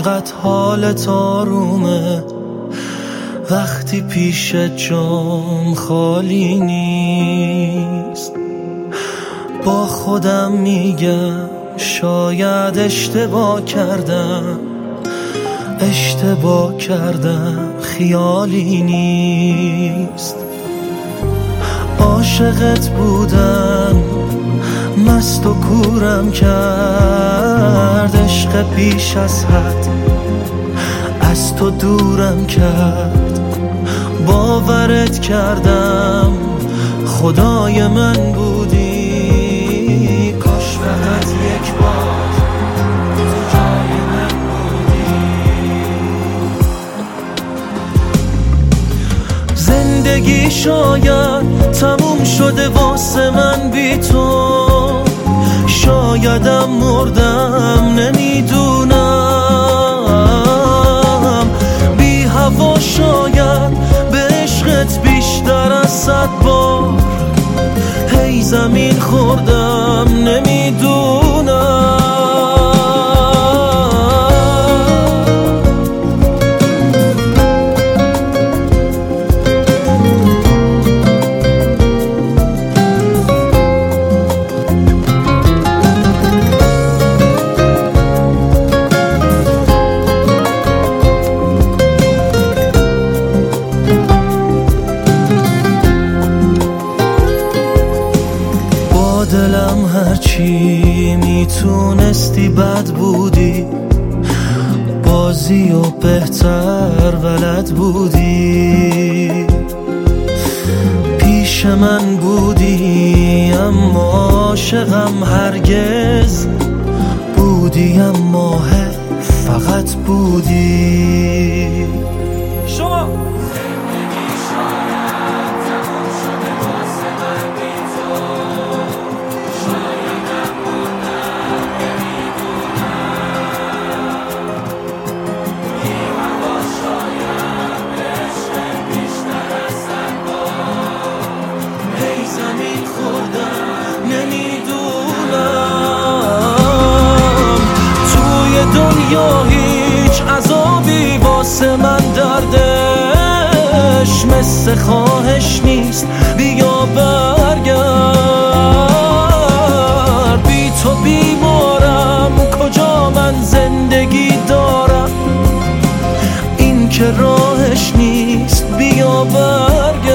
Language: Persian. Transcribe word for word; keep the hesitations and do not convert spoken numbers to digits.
انقدر حالت آرومه وقتی پیش جام خالی نیست. با خودم میگم شاید اشتباه کردم، اشتباه کردم خیالی نیست. عاشقت بودم مست و کورم کرد، عشق بیش از حد از تو دورم کرد. باورت کردم خدای من بودی، کاش فقط یک بار تو جای من بودی. زندگی شاید تموم شده واسه من بی تو، شایدم مردم نمیدونم. بی هوا شاید به عشقت بیشتر از صد بار هی زمین خوردم نمیدونم. دلم هرچی میتونستی بد بودی، بازی و بهتر بلد بودی. پیش من بودی اما عاشقم هرگز بودی، اما فقط بودی. شما دنیا هیچ عذابی واسه من دردش مثل خواهش نیست. بیا برگرد، بی تو بیمارم، کجا من زندگی دارم؟ این که راهش نیست. بیا برگرد.